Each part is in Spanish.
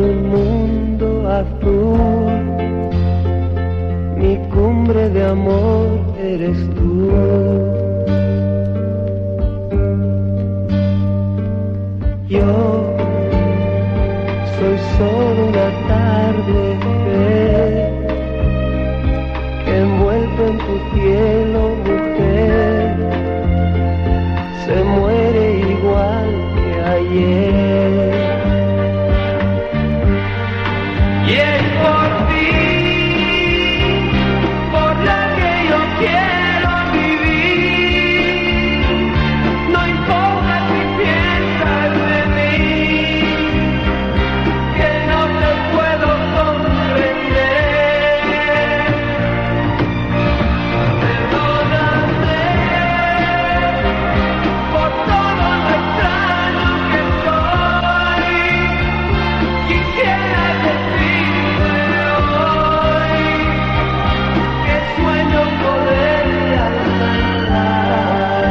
un mundo azul, mi cumbre de amor eres tú. Yo soy solo una tarde que envuelto en tu cielo, mujer, se muere igual que ayer. Y es por ti, por la que yo quiero vivir. No importa si piensas de mí, que no te puedo comprender. Perdóname por todo lo extraño que soy. Quisiera decirte hoy que sueño poderte alcanzar.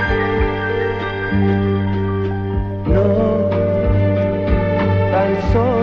No, tan solo